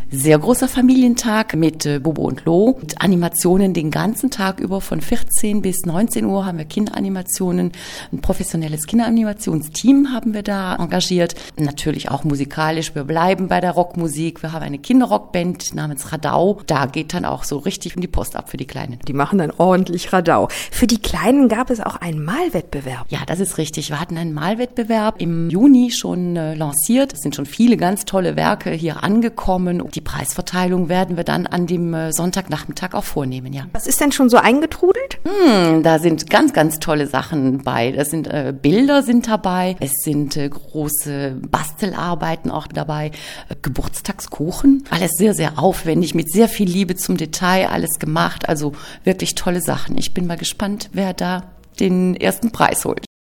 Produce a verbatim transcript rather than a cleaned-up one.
sehr großer Familientag mit äh, Bobo und Lo. Mit Animationen den ganzen Tag über von vierzehn bis neunzehn Uhr haben wir Kinderanimationen. Ein professionelles Kinderanimationsteam haben wir da engagiert. Natürlich auch musikalisch. Wir bleiben bei der Rockmusik. Wir haben eine Kinderrockband namens Radau. Da geht dann auch so richtig in die Post ab für die Kleinen. Die machen dann ordentlich Radau. Für die Kleinen gab es auch einen Malwettbewerb. Ja, das ist richtig. Wir hatten einen Malwettbewerb im Juni schon äh, lanciert. Es sind schon viele ganz tolle Werke hier angekommen. Die Preisverteilung werden wir dann an dem äh, Sonntagnachmittag auch vornehmen, ja. Was ist denn schon so eingetrudelt? Hm, da sind ganz, ganz tolle Sachen bei. Das sind äh, Bilder sind dabei. Es sind äh, große Bastelarbeiten auch dabei. Äh, Geburtstagskuchen. Alles sehr, sehr aufwendig, mit sehr viel Liebe zum Detail alles gemacht. Also wirklich tolle Sachen. Ich bin mal gespannt, wer da den ersten Preis holt.